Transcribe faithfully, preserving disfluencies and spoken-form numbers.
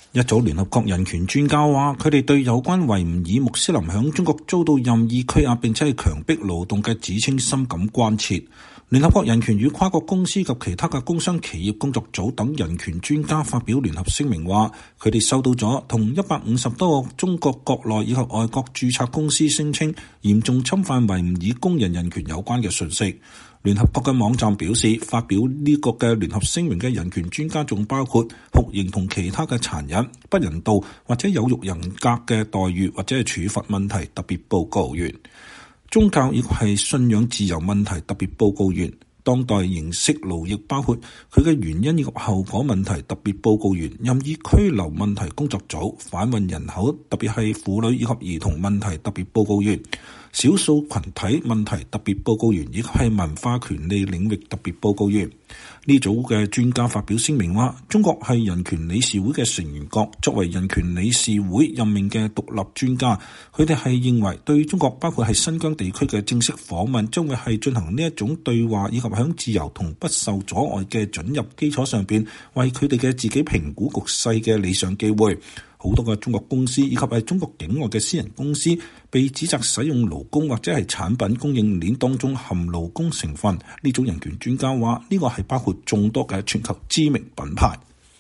一組聯合國人權專家話，佢哋對有關維吾爾穆斯林響中國遭到任意拘押並且係強迫勞動嘅指稱深感關切。聯合國人權與跨國公司及其他嘅工商企業工作組等人權專家發表聯合聲明話，佢哋收到咗同一百五十多個中國國內以及外國註冊公司聲稱嚴重侵犯維吾爾工人人權有關嘅訊息。聯合國嘅網站表示，發表呢個嘅聯合聲明嘅人權專家仲包括酷刑同其他嘅殘忍、不人道或者有辱人格嘅待遇或者係處罰問題特別報告員、宗教亦係信仰自由問題特別報告員、當代形式勞役包括佢嘅原因以及後果問題特別報告員、任意拘留問題工作組、販運人口特別係婦女以及兒童問題特別報告員、少數群體問題特別報告員以及係文化權利領域特別報告員。呢組嘅專家發表聲明話，中國係人權理事會嘅成員國，作為人權理事會任命嘅獨立專家，佢哋係認為對中國包括係新疆地區嘅正式訪問將會係進行呢一種對話，以及響自由同不受阻礙嘅准入基礎上邊，為佢哋嘅自己評估局勢嘅理想機會。好多嘅中國公司以及係中國境外嘅私人公司被指責使用勞工或者係產品供應鏈當中含勞工成分。呢種人權專家話，呢個係包括眾多嘅全球知名品牌。